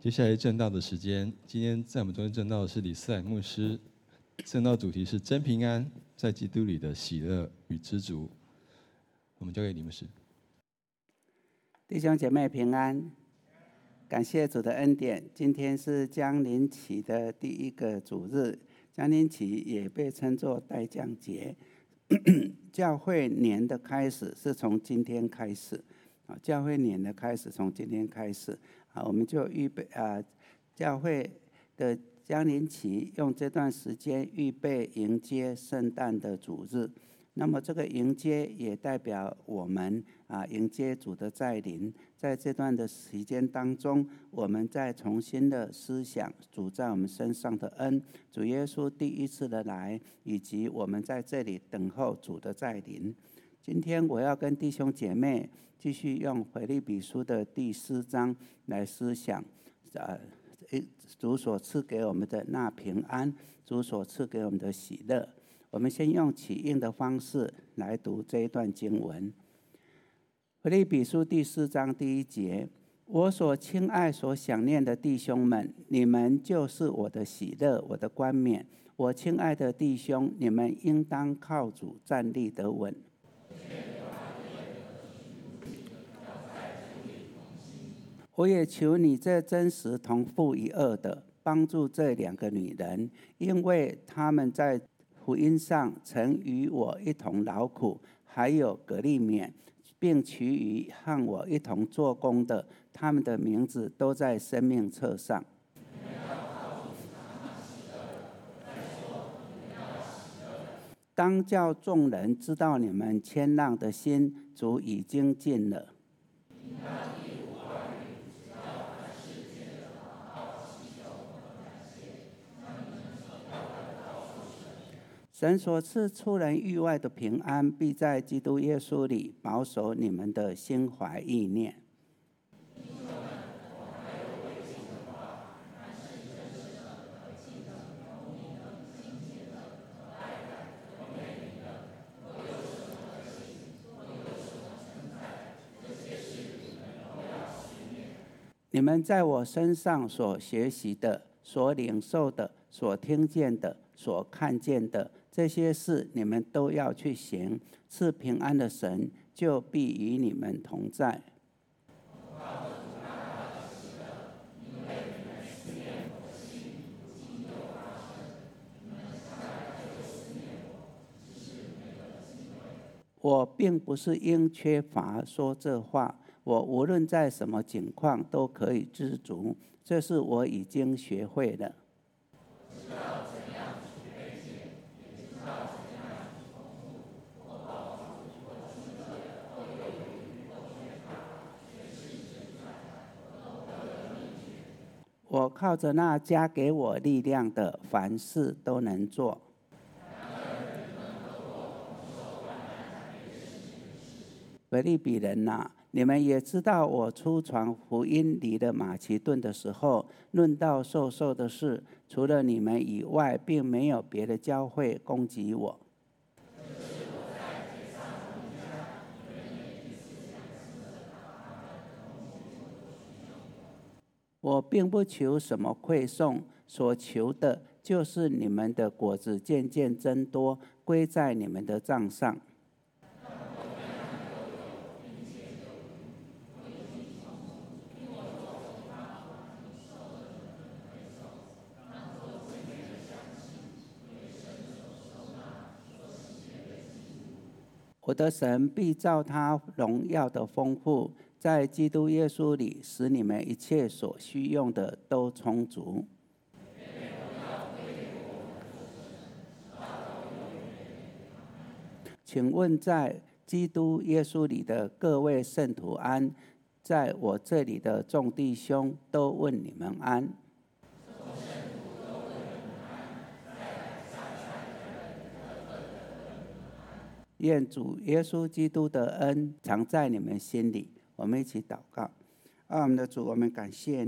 接下来正道的时间，今天在我们中间正道的是李思海牧师，正道主题是真平安，在基督里的喜乐与知足。我们交给李牧师。 弟兄姐妹平安，感谢主的恩典。今天是将临期的第一个主日，将临期也被称作待降节。教会年的开始是从今天开始，教会年的开始从今天开始，我们就预备教会的将临期，用这段时间预备迎接圣诞的主日。那么这个迎接也代表我们迎接主的再临。在这段的时间当中，我们再重新的思想主在我们身上的恩，主耶稣第一次的来，以及我们在这里等候主的再临。今天我要跟弟兄姐妹继续用腓立比书的第4章来思想主所赐给我们的那平安，主所赐给我们的喜乐。我们先用起应的方式来读这一段经文。腓立比书第4章第1节，我所亲爱所想念的弟兄们，你们就是我的喜乐，我的冠冕。我亲爱的弟兄，你们应当靠主站立得稳。我也求你这真实同父一轭的帮助这2个女人，因为她们在福音上曾与我一同劳苦，还有革利免，并其余和我一同做工的，他们的名字都在生命册上。当叫众人知道你们谦让的心，主已经尽了。神所赐出人意外的平安，必在基督耶稣里保守你们的心怀意念。你们在我身上所学习的、所领受的、所听见的、所看见的，这些事你们都要去行，赐平安的神就必与你们同在。我并不是因缺乏说这话，我无论在什么情况都可以知足，这是我已经学会了。我靠着那加给我力量的，凡事都能做。腓立比人哪，你们也知道，我初传福音离了马其顿的时候，论到授受的事，除了你们以外，并没有别的教会攻击我。我并不求什么馈送，所求的就是你们的果子渐渐增多，归在你们的账上。我的神必照他荣耀的丰富，在基督耶稣里，使你们一切所需用的都充足。请问在基督耶稣里的各位圣徒安，在我这里的众弟兄都问你们安。愿主耶稣基督的恩常在你们心里。我们一起祷告。我们的主，我们感谢你，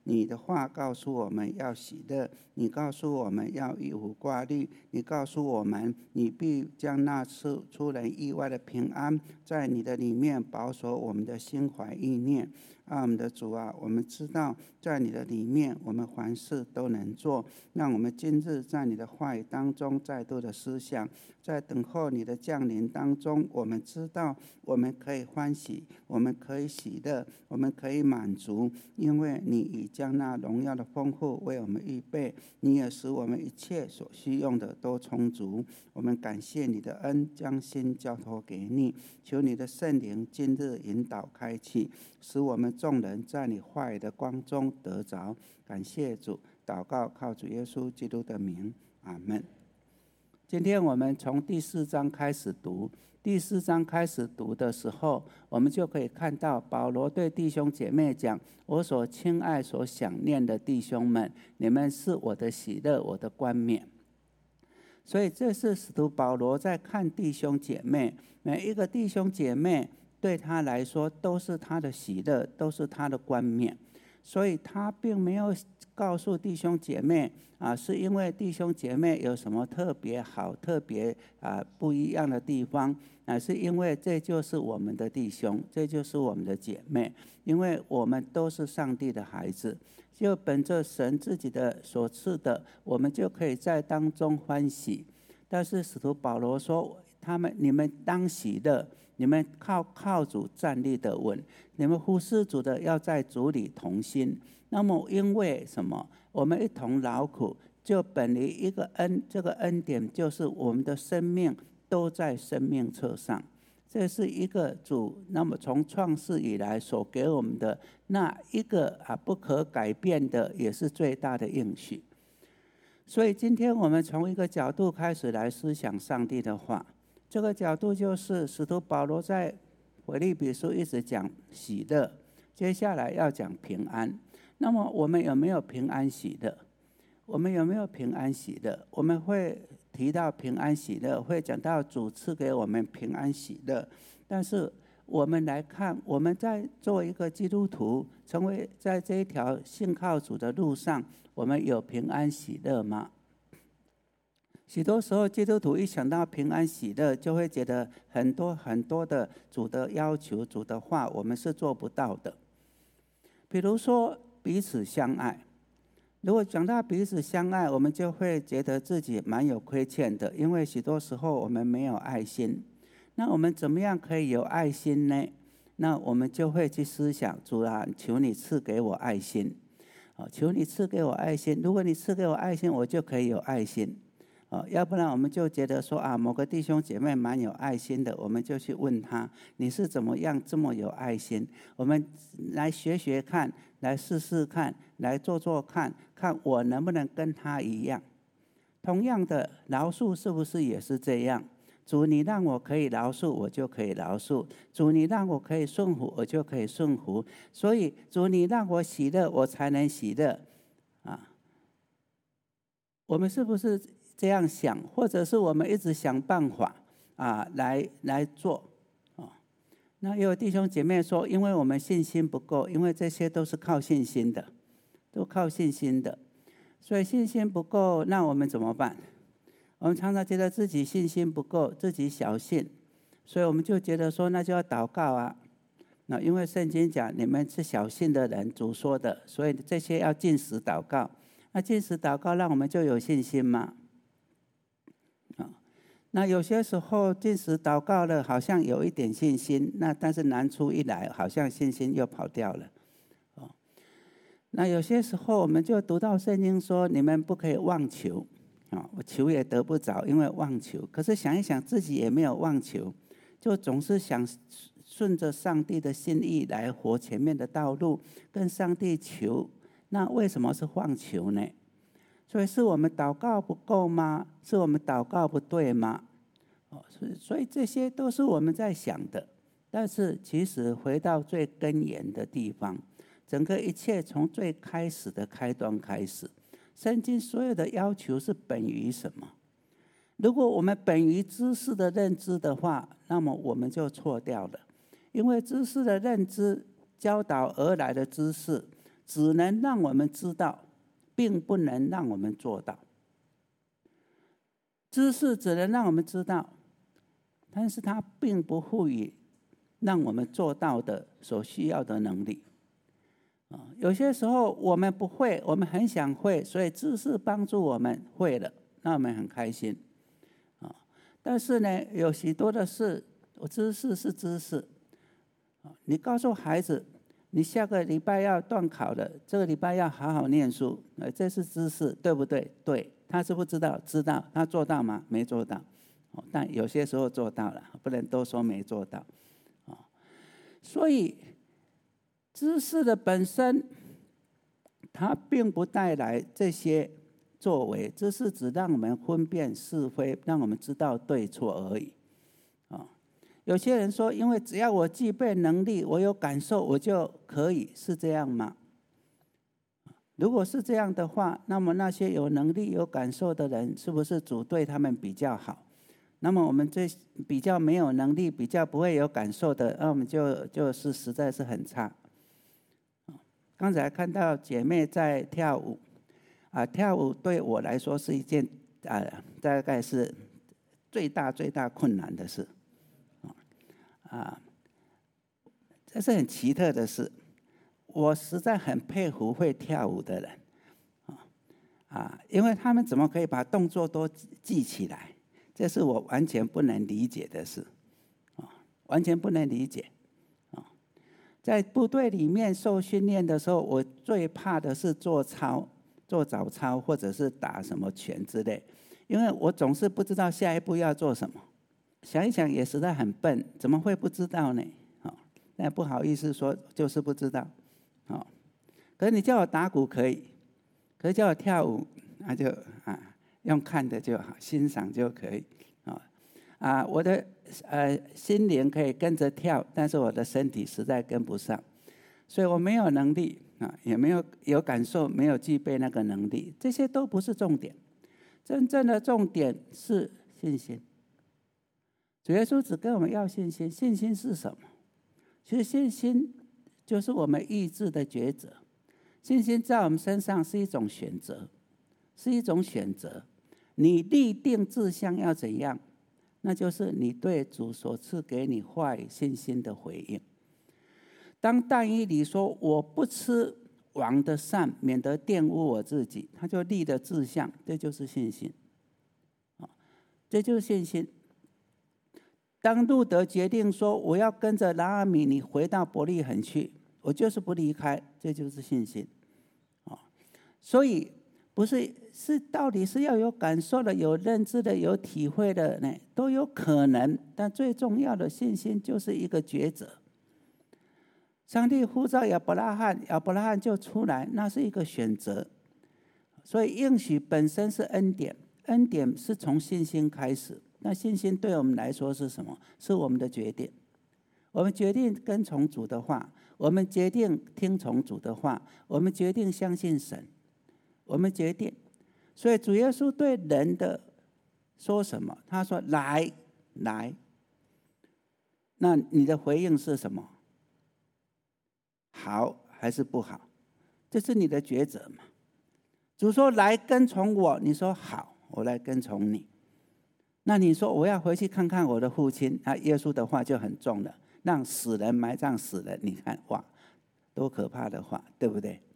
你的话告诉我们要喜乐，你告诉我们要一无挂虑，你告诉我们你必将那出人意外的平安在你的里面保守我们的心怀意念。我们的主啊，我们知道在你的里面我们凡事都能做，让我们今日在你的话语当中再度的思想，在等候你的降临当中，我们知道我们可以欢喜，我们可以喜乐，我们可以满足，因为你已将那荣耀的丰富为我们预备，你也使我们一切所需用的都充足。我们感谢你的恩，将心交托给你，求你的圣灵今日引导开启，使我们众人在你话语的光中得着。感谢主，祷告靠主耶稣基督的名，阿们。今天我们从第4章开始读，第4章开始读的时候，我们就可以看到保罗对弟兄姐妹讲：我所亲爱所想念的弟兄们，你们是我的喜乐，我的冠冕。所以这是使徒保罗在看弟兄姐妹，每一个弟兄姐妹对他来说都是他的喜乐，都是他的冠冕。所以他并没有告诉弟兄姐妹是因为弟兄姐妹有什么特别好、特别不一样的地方，是因为这就是我们的弟兄，这就是我们的姐妹，因为我们都是上帝的孩子，就本着神自己的所赐的，我们就可以在当中欢喜。但是使徒保罗说，你们当喜乐，你们靠主站立得稳，你们服侍主的要在主里同心。那么因为什么？我们一同劳苦，就本于一个恩，这个恩典就是我们的生命都在生命册上。这是一个主那么从创世以来所给我们的那一个不可改变的，也是最大的应许。所以今天我们从一个角度开始来思想上帝的话，这个角度就是使徒保罗在腓立比书一直讲喜乐，接下来要讲平安。那么我们有没有平安喜乐？我们有没有平安喜乐？我们会提到平安喜乐，会讲到主赐给我们平安喜乐。但是我们来看，我们在做一个基督徒，成为在这一条信靠主的路上，我们有平安喜乐吗？许多时候基督徒一想到平安喜乐，就会觉得很多的主的要求、主的话我们是做不到的。比如说彼此相爱，如果讲到彼此相爱，我们就会觉得自己蛮有亏欠的，因为许多时候我们没有爱心。那我们怎么样可以有爱心呢？那我们就会去思想，主啊，求你赐给我爱心，求你赐给我爱心。如果你赐给我爱心，我就可以有爱心。要不然我们就觉得说某个弟兄姐妹蛮有爱心的，我们就去问他，你是怎么样这么有爱心？我们来学看，来试看，来做看，看我能不能跟他一样。同样的，饶恕是不是也是这样？主，你让我可以饶恕，我就可以饶恕；主，你让我可以顺服，我就可以顺服。所以主，你让我喜乐，我才能喜乐。我们是不是这样想？或者是我们一直想办法来做？那也有弟兄姐妹说，因为我们信心不够，因为这些都是靠信心的，都靠信心的，所以信心不够，那我们怎么办？我们常常觉得自己信心不够，自己小信，所以我们就觉得说，那就要祷告啊。那因为圣经讲你们是小信的人，主说的，所以这些要禁食祷告。那禁食祷告让我们就有信心吗？那有些时候禁食祷告了，好像有一点信心，但是难处一来，好像信心又跑掉了。那有些时候我们就读到圣经说，你们不可以妄求，我求也得不着，因为妄求。可是想一想，自己也没有妄求，就总是想顺着上帝的心意来活前面的道路，跟上帝求。那为什么是妄求呢？所以是我们祷告不够吗？是我们祷告不对吗？所以这些都是我们在想的。但是其实回到最根源的地方，整个一切从最开始的开端开始，圣经所有的要求是本于什么？如果我们本于知识的认知的话，那么我们就错掉了。因为知识的认知教导而来的知识， 只能让我们知道，并不能让我们做到。知识只能让我们知道，但是它并不赋予让我们做到的所需要的能力。有些时候我们不会，我们很想会，所以知识帮助我们会了，那我们很开心。但是呢，有许多的事，知识是知识。你告诉孩子，你下个礼拜要段考了，这个礼拜要好好念书，这是知识，对不对？对。他知不知道？知道。他做到吗？没做到。但有些时候做到了，不能都说没做到。所以知识的本身，它并不带来这些作为，知识只让我们分辨是非，让我们知道对错而已。有些人说，因为只要我具备能力，我有感受，我就可以，是这样吗？如果是这样的话，那么那些有能力有感受的人，是不是主对他们比较好？那么我们这比较没有能力、比较不会有感受的，那我们就是实在是很差。刚才看到姐妹在跳舞，跳舞对我来说是一件大概是最大困难的事，这是很奇特的事。我实在很佩服会跳舞的人，因为他们怎么可以把动作都记起来？这是我完全不能理解的事，完全不能理解。在部队里面受训练的时候，我最怕的是做早操，或者是打什么拳之类，因为我总是不知道下一步要做什么。想一想也实在很笨，怎么会不知道呢？那不好意思说，就是不知道。可是你叫我打鼓可以，可是叫我跳舞，那就用看的就好，欣赏就可以。我的心灵可以跟着跳，但是我的身体实在跟不上，所以我没有能力也没有感受，没有具备那个能力，这些都不是重点。真正的重点是信心。主耶稣只跟我们要信心，信心是什么？其实信心就是我们意志的抉择。信心在我们身上是一种选择，是一种选择。你立定志向要怎样，那就是你对主所赐给你话语信心的回应。当但以理说我不吃王的膳，免得玷污我自己，他就立了志向，这就是信心。这就是信心。当路德决定说我要跟着拿俄米你回到伯利恒去，我就是不离开，这就是信心。所以不是到底是要有感受的、有认知的、有体会的呢，都有可能。但最重要的信心就是一个抉择。上帝呼召亚伯拉罕，亚伯拉罕就出来，那是一个选择。所以应许本身是恩典，恩典是从信心开始。那信心对我们来说是什么？是我们的决定。我们决定跟从主的话，我们决定听从主的话，我们决定相信神，我们决定。所以主耶稣对人的说什么？他说来。那你的回应是什么？好还是不好？这是你的抉择嘛。主说来跟从我，你说好，我来跟从你。那你说我要回去看看我的父亲，耶稣的话就很重了，让死人埋葬死人。你看哇，多可怕的话，对不对？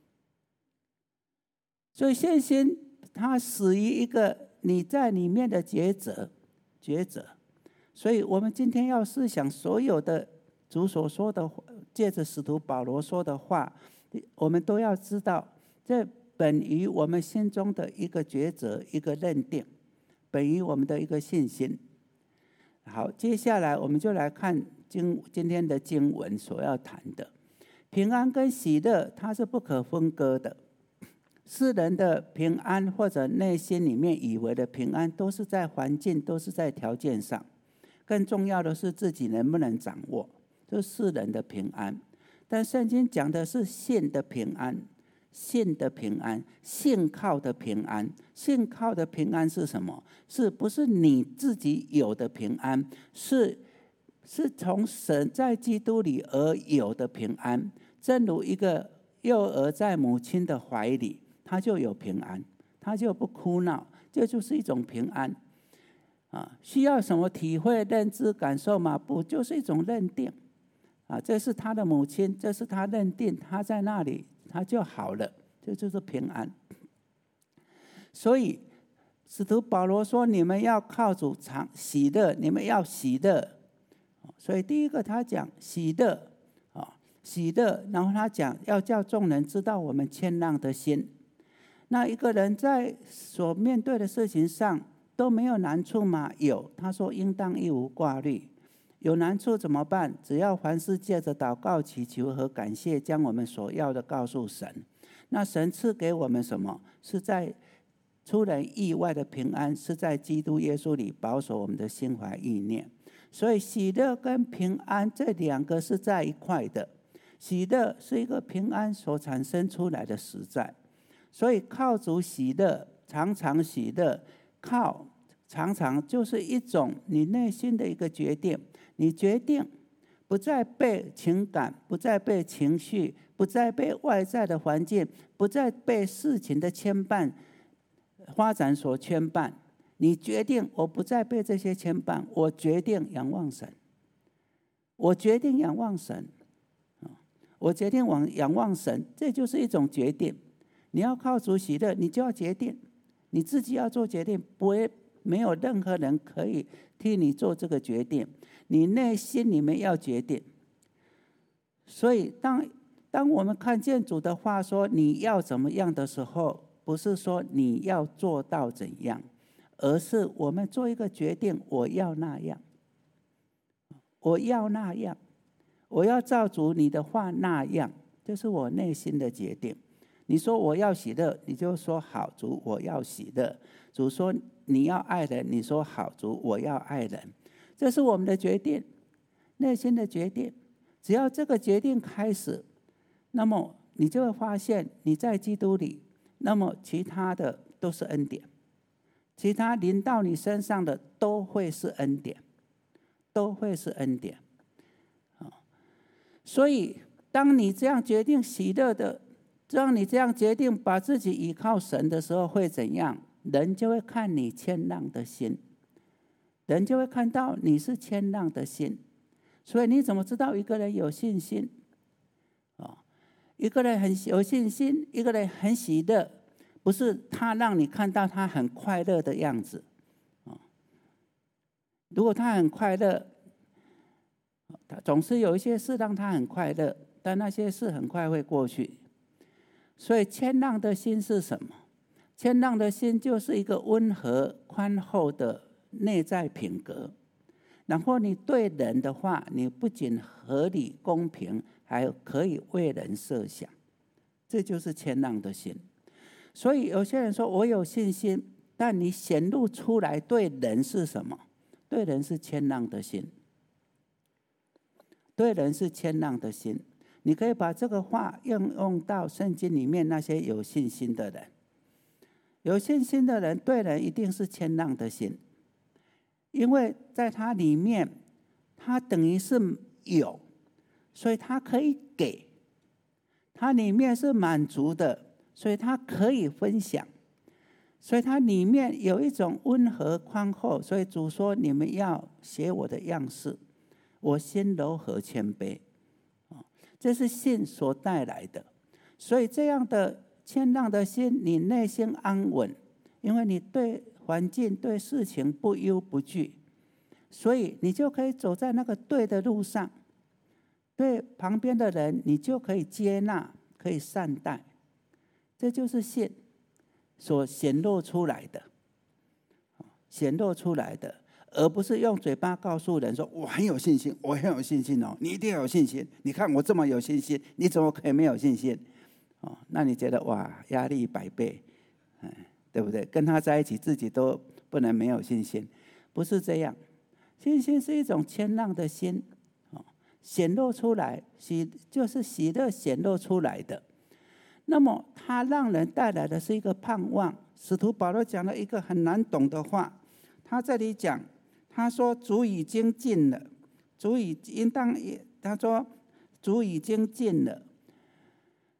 所以信心它始于一个你在里面的抉择。所以我们今天要思想所有的主所说的，借着使徒保罗说的话，我们都要知道，这本于我们心中的一个抉择，一个认定，本于我们的一个信心。好，接下来我们就来看今天的经文所要谈的平安跟喜乐，它是不可分割的。世人的平安或者内心里面以为的平安，都是在环境，都是在条件上。更重要的是自己能不能掌握，这是世人的平安。但圣经讲的是信的平安，信的平安，信靠的平安。信靠的平安是什么？是不是你自己有的平安？是从神在基督里而有的平安。正如一个幼儿在母亲的怀里，他就有平安，他就不哭闹，这就是一种平安。需要什么体会、认知、感受吗？不，就是一种认定。这是他的母亲，这是他认定，他在那里，他就好了，这就是平安。所以使徒保罗说：“你们要靠主常喜乐，你们要喜乐。”所以第一个他讲喜乐，喜乐，然后他讲要叫众人知道我们谦让的心。那一个人在所面对的事情上都没有难处吗？有，他说应当一无挂虑。有难处怎么办？只要凡事借着祷告、祈求和感谢，将我们所要的告诉神。那神赐给我们什么？是在出人意外的平安，是在基督耶稣里保守我们的心怀意念。所以喜乐跟平安这两个是在一块的。喜乐是一个平安所产生出来的实在，所以靠主喜乐，常常喜乐，靠常常就是一种你内心的一个决定。你决定不再被情感，不再被情绪，不再被外在的环境，不再被事情的牵绊、发展所牵绊。你决定我不再被这些牵绊，我决定仰望神，我决定仰望神，我决定仰望神，这就是一种决定。你要靠主喜乐，你就要决定，你自己要做决定，不会没有任何人可以替你做这个决定，你内心里面要决定。所以当我们看见主的话说你要怎么样的时候，不是说你要做到怎样，而是我们做一个决定，我要那样，我要那样，我要照主你的话那样，这是我内心的决定。你说我要喜乐，你就说好，主我要喜乐。主说你要爱人，你说好，主我要爱人。这是我们的决定，内心的决定。只要这个决定开始，那么你就会发现你在基督里，那么其他的都是恩典，其他临到你身上的都会是恩典，都会是恩典。所以当你这样决定喜乐的，当你这样决定把自己依靠神的时候，会怎样？人就会看你谦让的心，人就会看到你是谦让的心。所以你怎么知道一个人有信心？一个人很有信心，一个人很喜乐，不是他让你看到他很快乐的样子。如果他很快乐，他总是有一些事让他很快乐，但那些事很快会过去。所以谦让的心是什么？谦让的心就是一个温和宽厚的内在品格。然后你对人的话，你不仅合理公平，还可以为人设想，这就是谦让的心。所以有些人说我有信心，但你显露出来对人是什么？对人是谦让的心，对人是谦让的心。你可以把这个话应用到圣经里面那些有信心的人。有信心的人对人一定是谦让的心，因为在他里面，他等于是有，所以他可以给，他里面是满足的，所以他可以分享，所以他里面有一种温和宽厚。所以主说你们要学我的样式，我心柔和谦卑，这是信所带来的。所以这样的谦让的心，你内心安稳，因为你对环境对事情不忧不惧，所以你就可以走在那个对的路上。对旁边的人，你就可以接纳，可以善待。这就是信所显露出来的，显露出来的，而不是用嘴巴告诉人说我很有信心，我很有信心哦，你一定要有信心。你看我这么有信心，你怎么可以没有信心？那你觉得哇，压力100倍，对不对？跟他在一起，自己都不能没有信心，不是这样。信心是一种谦让的心，显露出来，就是喜乐显露出来的。那么它让人带来的是一个盼望。使徒保罗讲了一个很难懂的话，他这里讲，他说主已经尽了，他说主已经尽了。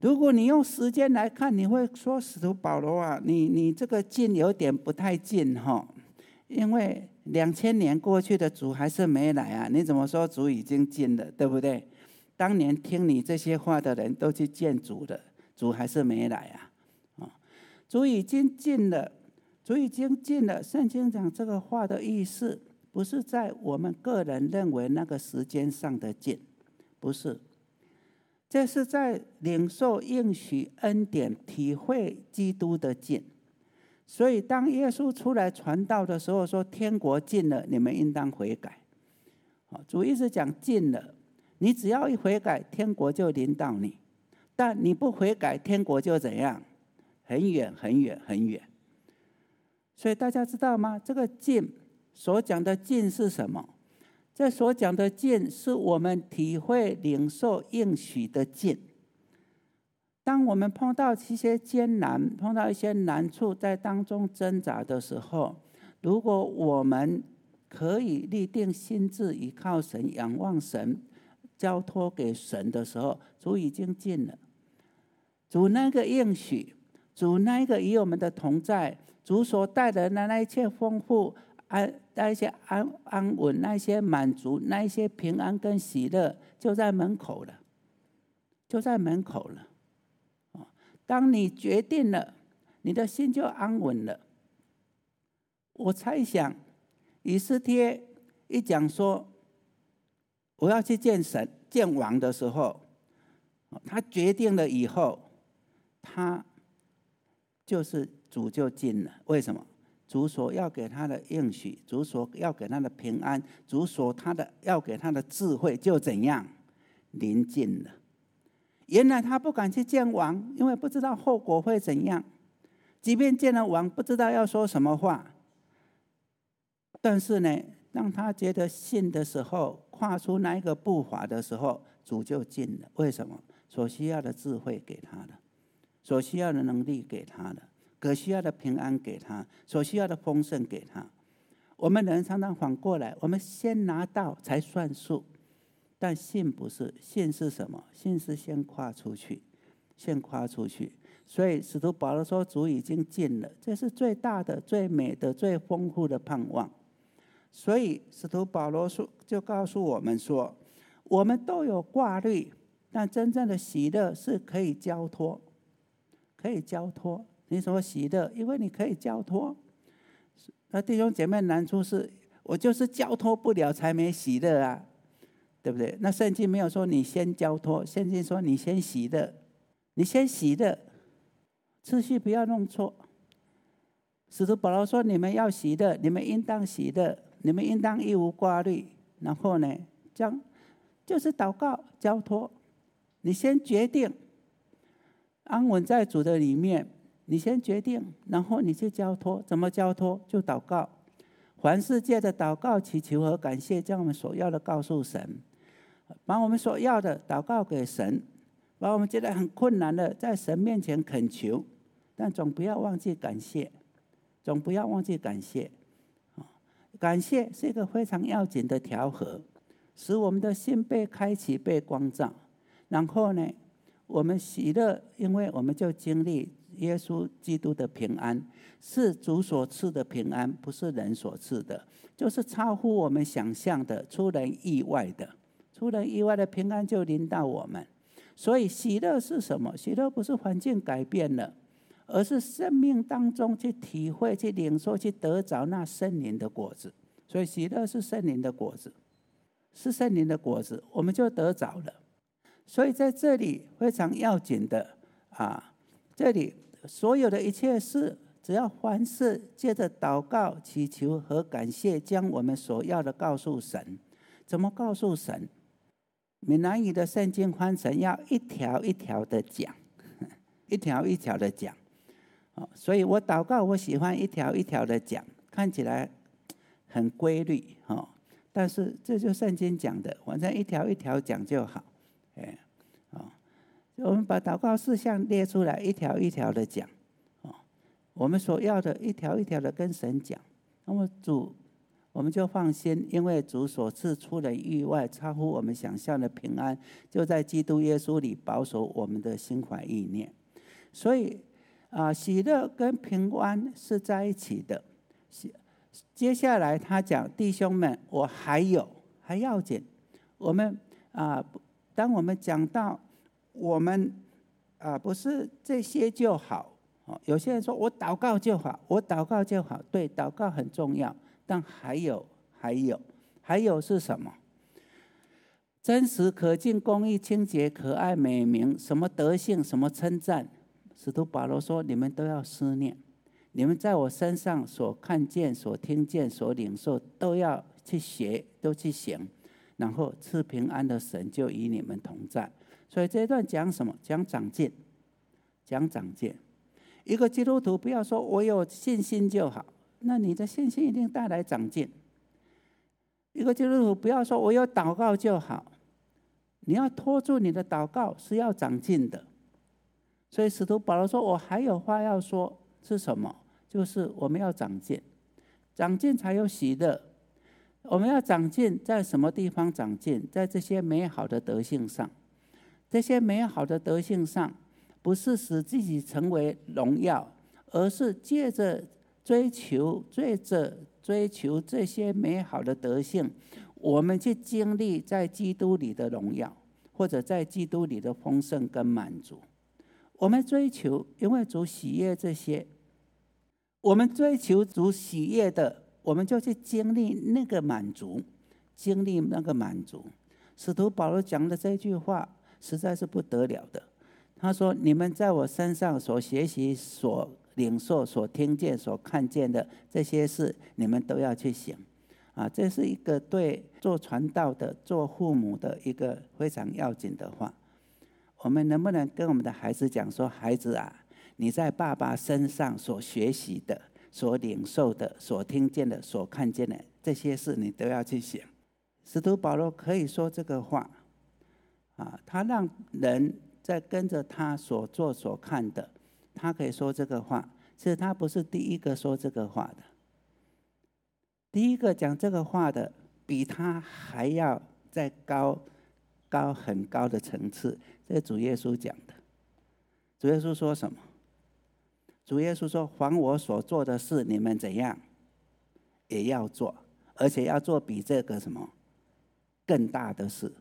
如果你用时间来看，你会说使徒保罗啊，你这个近有点不太近哈，因为2000年过去的主还是没来啊，你怎么说主已经近了，对不对？当年听你这些话的人都去见主了，主还是没来啊。主已经近了，主已经近了。圣经讲这个话的意思，不是在我们个人认为那个时间上的近，不是，这是在领受应许恩典，体会基督的近。所以当耶稣出来传道的时候说天国近了，你们应当悔改。主一直讲近了，你只要一悔改，天国就临到你。但你不悔改，天国就怎样？很远很远很远。所以大家知道吗？这个近所讲的近是什么？这所讲的近是我们体会领受应许的近。当我们碰到一些艰难，碰到一些难处，在当中挣扎的时候，如果我们可以立定心志，依靠神，仰望神，交托给神的时候，主已经近了。主那个应许，主那个与我们的同在，主所带来的那一切丰富，那一些安稳，那一些满足，那一些平安跟喜乐，就在门口了，就在门口了。当你决定了，你的心就安稳了。我猜想，以斯帖一讲说我要去见神、见王的时候，他决定了以后，他就是主就近了。为什么？主所要给他的应许，主所要给他的平安，主所要给他的智慧，就怎样临近了。原来他不敢去见王，因为不知道后果会怎样。即便见了王，不知道要说什么话。但是呢，当他觉得信的时候，跨出那一个步伐的时候，主就近了。为什么？所需要的智慧给他了，所需要的能力给他了，可需要的平安给他，所需要的丰盛给他。我们人常常反过来，我们先拿到才算数。但信不是，信是什么？信是先跨出去，先跨出去。所以使徒保罗说主已经近了，这是最大的、最美的、最丰富的盼望。所以使徒保罗就告诉我们说，我们都有挂虑，但真正的喜乐是可以交托，可以交托。你什么喜乐？因为你可以交托。那弟兄姐妹难处是，我就是交托不了才没喜乐啊，对不对？那圣经没有说你先交托，圣经说你先喜乐，你先喜乐，次序不要弄错。使徒保罗说你们要喜乐，你们应当喜乐，你们应当一无挂虑。然后呢，就是祷告交托，你先决定，安稳在主的里面，你先决定，然后你去交托。怎么交托？就祷告，凡事借着祷告、祈求和感谢，将我们所要的告诉神，把我们所要的祷告给神，把我们觉得很困难的在神面前恳求，但总不要忘记感谢，总不要忘记感谢。感谢是一个非常要紧的调和，使我们的心被开启、被光照。然后呢，我们喜乐，因为我们就经历耶稣基督的平安，是主所赐的平安，不是人所赐的，就是超乎我们想象的、出人意外的。出人意外的平安就临到我们。所以喜乐是什么？喜乐不是环境改变了，而是生命当中去体会、去领受、去得着那圣灵的果子。所以喜乐是圣灵的果子，是圣灵的果子，我们就得着了。所以在这里非常要紧的这里所有的一切事，只要凡事借着祷告、祈求和感谢，将我们所要的告诉神。怎么告诉神？闽南语的圣经翻成要一条一条的讲，一条一条的讲。所以我祷告，我喜欢一条一条的讲，看起来很规律，但是这就圣经讲的，反正一条一条讲就好。我们把祷告事项列出来，一条一条的讲，我们所要的一条一条的跟神讲。那么主， 我们就放心，因为主所赐出人意外、超乎我们想象的平安，就在基督耶稣里保守我们的心怀意念。所以喜乐跟平安是在一起的。接下来他讲，弟兄们，我还要紧。我们当我们讲到我们不是这些就好，有些人说我祷告就好，对，祷告很重要，但还有是什么？真实、可敬、公义、清洁、可爱、美名，什么德性，什么称赞。使徒保罗说，你们都要思念，你们在我身上所看见、所听见、所领受，都要去学，都去行，然后赐平安的神就与你们同在。所以这一段讲什么？讲长进。一个基督徒不要说我有信心就好，那你的信心一定带来长进。一个基督徒不要说我有祷告就好，你要拖住你的祷告是要长进的。所以使徒保罗说，我还有话要说，是什么？就是我们要长进，长进才有喜乐。我们要长进，在什么地方长进？在这些美好的德性上。这些美好的德性上，不是使自己成为荣耀，而是借着追求这些美好的德性，我们去经历在基督里的荣耀，或者在基督里的丰盛跟满足。我们追求，因为主喜悦这些，我们追求主喜悦的，我们就去经历那个满足。使徒保罗讲的这句话实在是不得了的。他说，你们在我身上所学习、所领受、所听见、所看见的这些事，你们都要去行。这是一个对做传道的、做父母的一个非常要紧的话。我们能不能跟我们的孩子讲说，孩子啊，你在爸爸身上所学习的、所领受的、所听见的、所看见的这些事，你都要去行。使徒保罗可以说这个话他让人在跟着他所做所看的，他可以说这个话。其实他不是第一个说这个话的，第一个讲这个话的比他还要再很高的层次。这是主耶稣讲的。主耶稣说什么？主耶稣说，凡我所做的事，你们怎样也要做，而且要做比这个什么更大的事。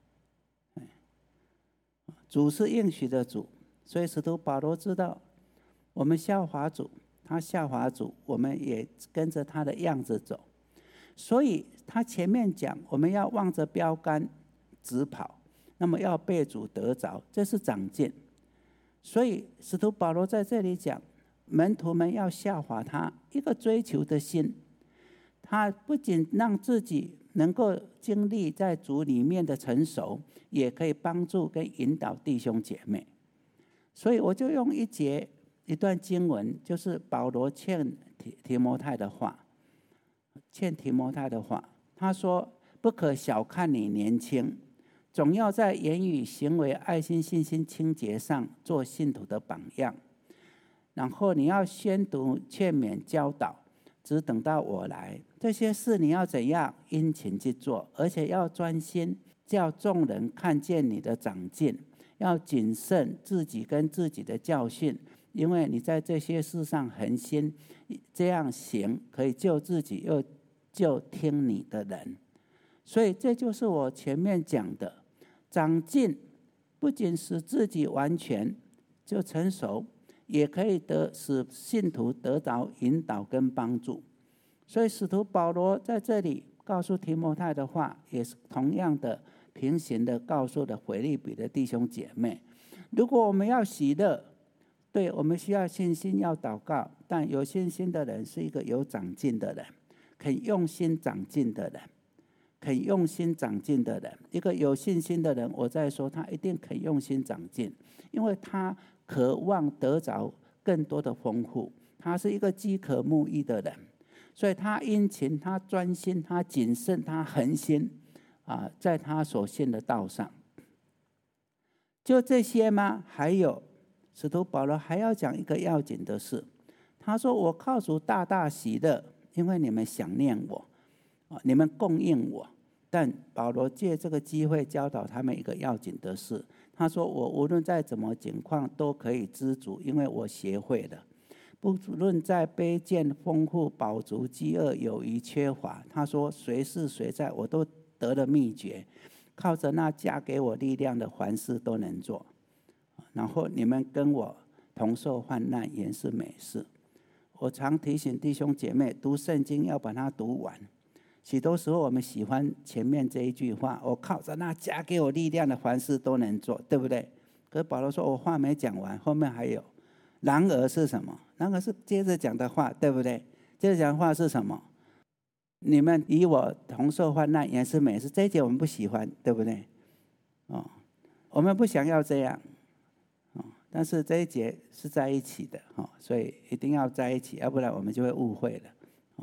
主是应许的主，所以使徒保罗知道，我们效法主，他效法主，我们也跟着他的样子走。所以他前面讲，我们要望着标杆直跑，那么要被主得着，这是长进。所以使徒保罗在这里讲，门徒们要效法他，一个追求的心。他不仅让自己能够经历在主里面的成熟，也可以帮助跟引导弟兄姐妹。所以我就用一段经文，就是保罗劝提摩太的话。他说，不可小看你年轻，总要在言语、行为、爱心、信心、清洁上做信徒的榜样。然后你要宣读、劝勉、教导，只等到我来。这些事你要怎样殷勤去做，而且要专心，叫众人看见你的长进。要谨慎自己跟自己的教训，因为你在这些事上恒心，这样行可以救自己，又救听你的人。所以这就是我前面讲的，长进不仅使自己完全就成熟，也可以使信徒得到引导跟帮助。所以使徒保罗在这里告诉提摩太的话，也是同样的平行的告诉了腓立比的弟兄姐妹。如果我们要喜乐，对，我们需要信心，要祷告，但有信心的人是一个有长进的人，肯用心长进的人。一个有信心的人，我在说他一定肯用心长进，因为他渴望得着更多的丰富。他是一个饥渴慕义的人，所以他殷勤，他专心，他谨慎，他恒心在他所信的道上。就这些吗？还有使徒保罗还要讲一个要紧的事。他说，我靠主大大喜乐，因为你们想念我。 你们供应我。但保罗借这个机会教导他们一个要紧的事，他说：我无论在怎么境况都可以知足，因为我学会了。不论在卑贱、丰富、饱足、饥饿、有余、缺乏，他说谁是谁在，我都得了秘诀，靠着那加给我力量的，凡事都能做。然后你们跟我同受患难，原是美事。我常提醒弟兄姐妹，读圣经要把它读完。许多时候我们喜欢前面这一句话，我靠着那加给我力量的，凡事都能做，对不对？可是保罗说我话没讲完，后面还有然而是什么？然而是接着讲的话，对不对？接着讲的话是什么？你们与我同受患难，原是美事。这一节我们不喜欢，对不对？我们不想要这样，但是这一节是在一起的，所以一定要在一起，要不然我们就会误会了。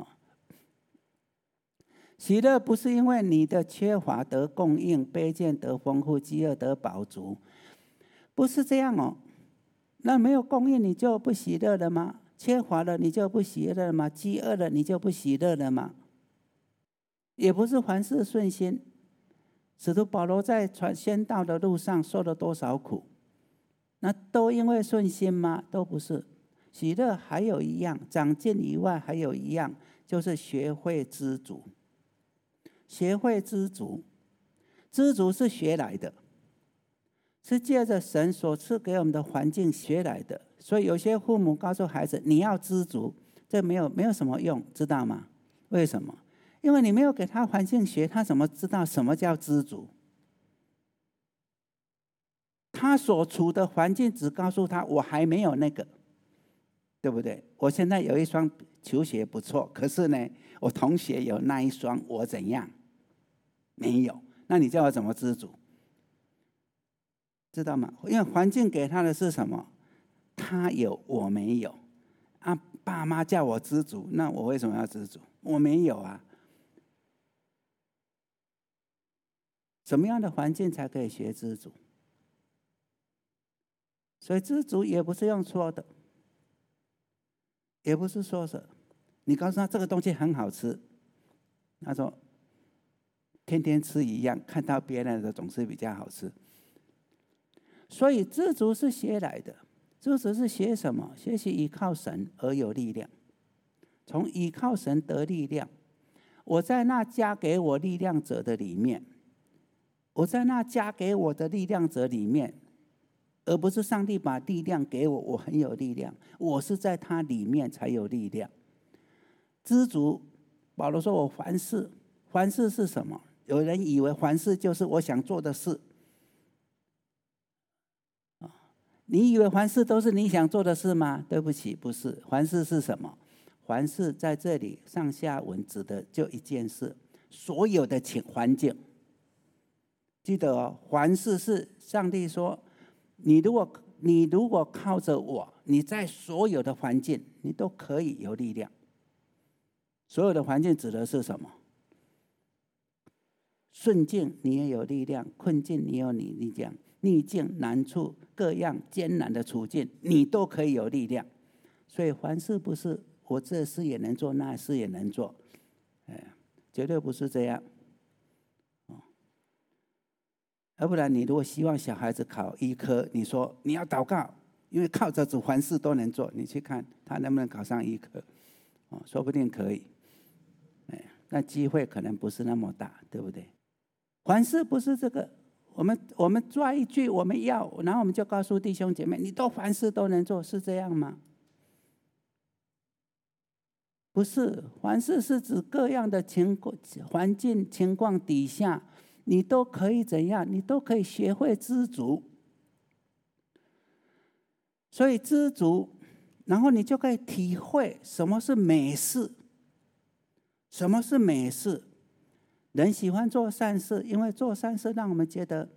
喜乐不是因为你的缺乏得供应，卑贱得丰富，饥饿得饱足，不是这样哦。那没有供应你就不喜乐了吗？缺乏了你就不喜乐了吗？饥饿了你就不喜乐了吗？也不是凡事顺心。使徒保罗在传宣道的路上受了多少苦？那都因为顺心吗？都不是。喜乐还有一样，长进以外还有一样，就是学会知足。学会知足，知足是学来的，是借着神所赐给我们的环境学来的。所以有些父母告诉孩子你要知足，这没有什么用，知道吗？为什么？因为你没有给他环境学，他怎么知道什么叫知足？他所处的环境只告诉他我还没有那个，对不对？我现在有一双球鞋不错，可是呢我同学有那一双，我怎样？没有。那你叫我怎么知足？知道吗？因为环境给他的是什么？他有我没有啊。爸妈叫我知足，那我为什么要知足？我没有啊。什么样的环境才可以学知足？所以知足也不是用说的，也不是说是你告诉他这个东西很好吃，他说天天吃一样，看到别人的总是比较好吃。所以知足是学来的。知足是学什么？学习依靠神而有力量，从依靠神得力量。我在那加给我力量者的里面，我在那加给我的力量者里面，而不是上帝把力量给我，我很有力量，我是在他里面才有力量。知足，保罗说我凡事，凡事是什么？有人以为凡事就是我想做的事，你以为凡事都是你想做的事吗？对不起，不是。凡事是什么？凡事在这里上下文指的就一件事，所有的环境。记得哦，凡事是上帝说，你如果靠着我，你在所有的环境你都可以有力量。所有的环境指的是什么？顺境你也有力量，困境你有力量，逆境难处各样艰难的处境你都可以有力量。所以凡事不是我这事也能做，那事也能做，绝对不是这样。要不然你如果希望小孩子考医科，你说你要祷告，因为靠着主凡事都能做，你去看他能不能考上医科，说不定可以，那机会可能不是那么大，对不对？凡事不是这个，我们抓一句我们要，然后我们就告诉弟兄姐妹，你都凡事都能做，是这样吗？不是，凡事是指各样的环境情况底下，你都可以怎样？你都可以学会知足。所以知足，然后你就可以体会什么是美事。什么是美事？人喜欢做善事，因为做善事让我们觉得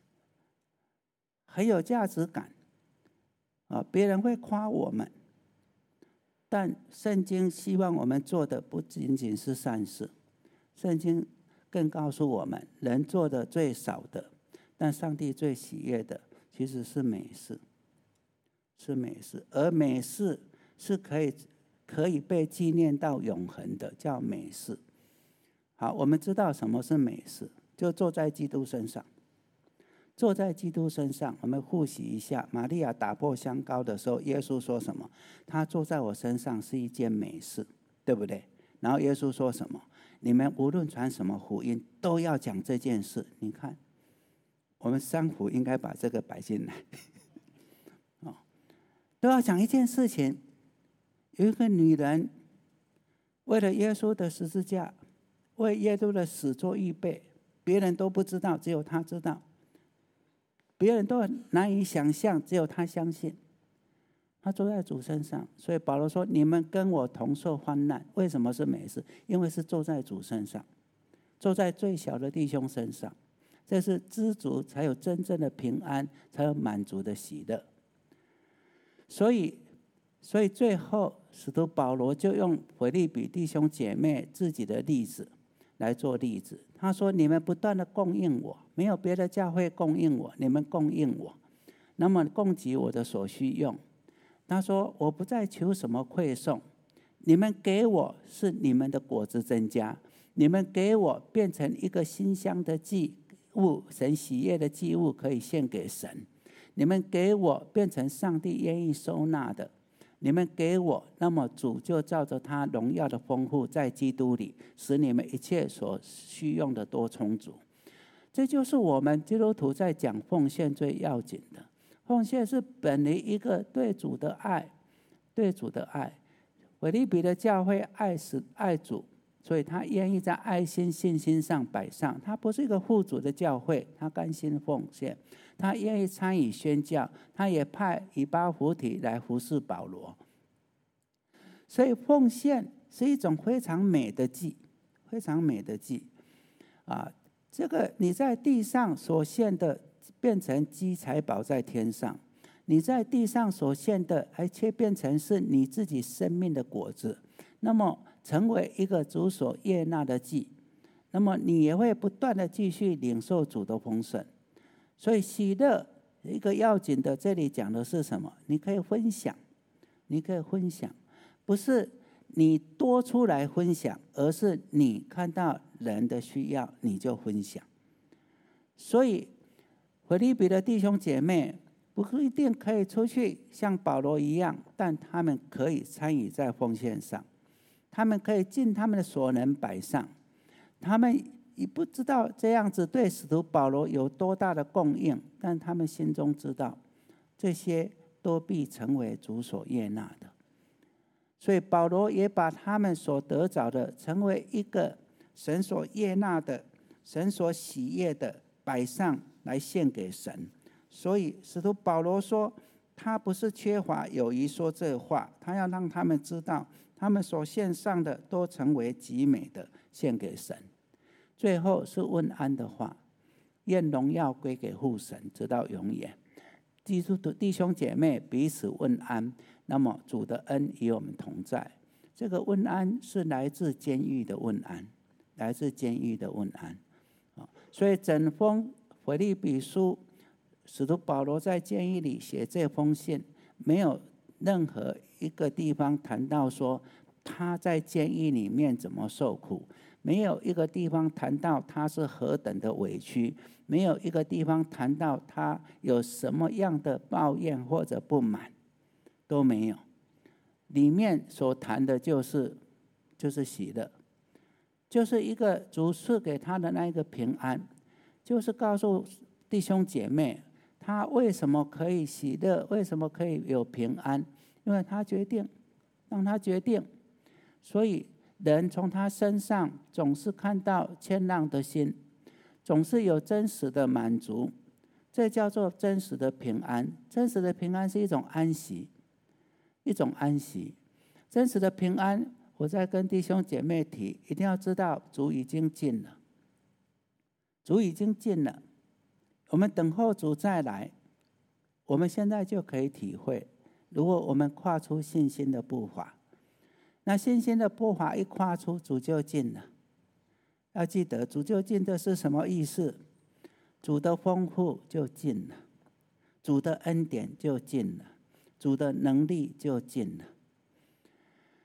很有价值感，别人会夸我们。但圣经希望我们做的不仅仅是善事，圣经更告诉我们，人做的最少的，但上帝最喜悦的，其实是美事，是美事。而美事是可以被纪念到永恒的，叫美事。 好，我们知道什么是美事，就坐在基督身上。坐在基督身上，我们复习一下，玛利亚打破香膏的时候，耶稣说什么？他坐在我身上是一件美事，对不对？然后耶稣说什么？你们无论传什么福音，都要讲这件事。你看，我们三福应该把这个摆进来，都要讲一件事情。有一个女人，为了耶稣的十字架，为耶稣的死做预备，别人都不知道，只有她知道。别人都难以想象，只有他相信。他坐在主身上，所以保罗说：“你们跟我同受患难，为什么是美事？因为是坐在主身上，坐在最小的弟兄身上。这是知足，才有真正的平安，才有满足的喜乐。所以最后，使徒保罗就用腓立比弟兄姐妹自己的例子来做例子。他说：你们不断的供应我，没有别的教会供应我，你们供应我，那么供给我的所需用。他说：我不再求什么馈送，你们给我是你们的果子增加，你们给我变成一个馨香的祭物，神喜悦的祭物，可以献给神。你们给我变成上帝愿意收纳的，你们给我，那么主就照着他荣耀的丰富，在基督里使你们一切所需用的多充足。这就是我们基督徒在讲奉献最要紧的。奉献是本于一个对主的爱，对主的爱。腓立比的教会爱主，所以他愿意在爱心信心上摆上。他不是一个富足的教会，他甘心奉献，他愿意参与宣教，他也派以巴弗提来服侍保罗。所以奉献是一种非常美的祭，非常美的祭啊！这个你在地上所献的，变成积财宝在天上；你在地上所献的，而且变成是你自己生命的果子，那么成为一个主所悦纳的祭，那么你也会不断的继续领受主的丰盛。所以喜乐一个要紧的，这里讲的是什么？你可以分享，你可以分享，不是你多出来分享，而是你看到人的需要，你就分享。所以腓立比的弟兄姐妹不一定可以出去像保罗一样，但他们可以参与在奉献上，他们可以尽他们的所能摆上。他们也不知道这样子对使徒保罗有多大的供应，但他们心中知道，这些都必成为主所悦纳的。所以保罗也把他们所得着的，成为一个神所悦纳的、神所喜悦的，摆上来献给神。所以使徒保罗说，他不是缺乏友谊说这话，他要让他们知道，他们所献上的都成为极美的，献给神。最后是问安的话，愿荣耀归给父神，直到永远。基督的弟兄姐妹彼此问安，那么主的恩与我们同在。这个问安是来自监狱的问安，来自监狱的问安。所以整封腓立比书，使徒保罗在监狱里写这封信，没有任何一个地方谈到说他在监狱里面怎么受苦，没有一个地方谈到他是何等的委屈，没有一个地方谈到他有什么样的抱怨或者不满，都没有。里面所谈的就是喜乐，就是一个主赐给他的那一个平安，就是告诉弟兄姐妹，他为什么可以喜乐，为什么可以有平安，因为他决定，让他决定。所以人从他身上总是看到谦让的心，总是有真实的满足，这叫做真实的平安。真实的平安是一种安息，一种安息。真实的平安，我在跟弟兄姐妹提，一定要知道主已经近了，主已经近了。我们等候主再来，我们现在就可以体会，如果我们跨出信心的步伐，那信心的步伐一跨出，主就近了。要记得主就近的是什么意思？主的丰富就近了，主的恩典就近了，主的能力就近了。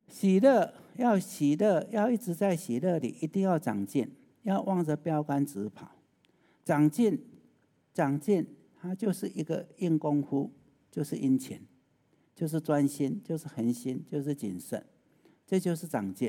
喜乐要喜乐，要一直在喜乐里，一定要长进，要望着标杆直跑。长进，它就是一个硬功夫，就是殷勤，就是专心，就是恒心，就是谨慎，这就是长进。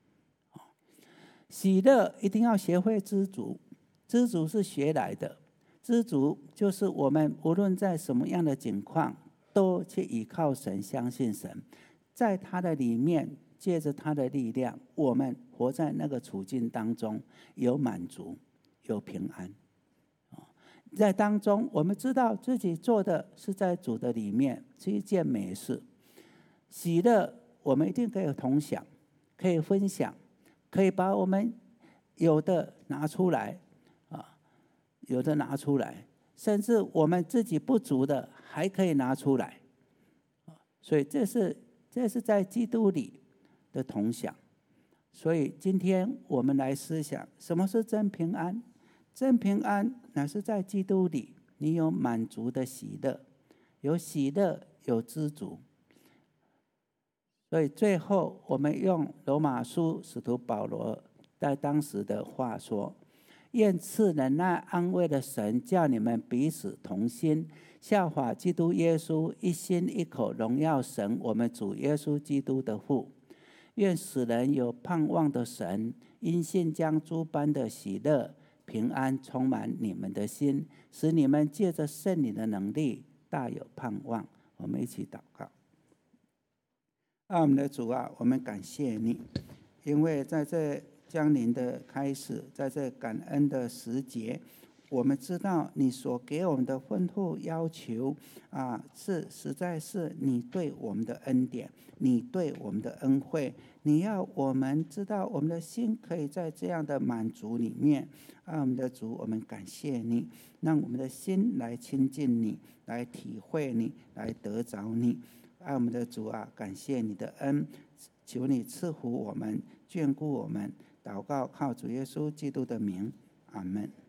喜乐一定要学会知足，知足是学来的，知足就是我们无论在什么样的境况，都去依靠神，相信神，在他的里面，借着他的力量，我们活在那个处境当中，有满足，有平安。在当中，我们知道自己做的是在主的里面是一件美事。喜乐，我们一定可以同享，可以分享，可以把我们有的拿出来，有的拿出来，甚至我们自己不足的还可以拿出来。所以这是在基督里的同享。所以今天我们来思想，什么是真平安？真平安乃是在基督里，你有满足的喜乐，有喜乐，有知足。所以最后我们用罗马书使徒保罗在当时的话说：愿赐忍耐安慰的神，叫你们彼此同心，效法基督耶稣，一心一口荣耀神，我们主耶稣基督的父。愿使人有盼望的神，因信将诸般的喜乐、平安充满你们的心，使你们借着圣灵的能力大有盼望。我们一起祷告。我们的主啊，我们感谢你，因为在这将临的开始，在这感恩的时节，我们知道你所给我们的吩咐要求是实在是你对我们的恩典，你对我们的恩惠，你要我们知道我们的心可以在这样的满足里面。我们的主，我们感谢你，让我们的心来亲近你，来体会你，来得着你。我们的主啊，感谢你的恩，求你赐福我们，眷顾我们。祷告靠主耶稣基督的名，阿们。